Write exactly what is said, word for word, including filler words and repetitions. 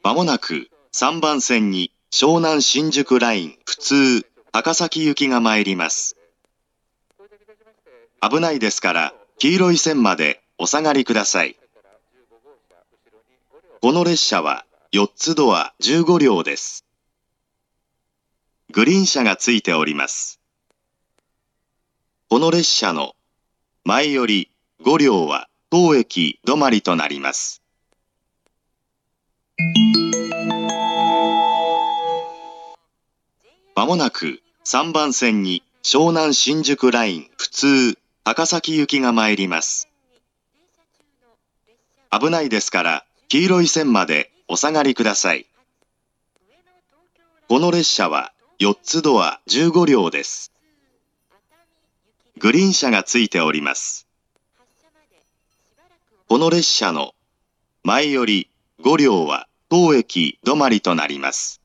まもなくさんばん線に湘南新宿ライン普通高崎行きが参ります。危ないですから黄色い線までお下がりください。この列車はよっつドアじゅうごりょうです。グリーン車がついております。この列車の前よりごりょうは当駅止まりとなります。まもなくさんばん線に湘南新宿ライン普通高崎行きが参ります。危ないですから黄色い線までお下がりください。この列車はよっつドアじゅうごりょうです。グリーン車がついております。この列車の前よりごりょうは当駅止まりとなります。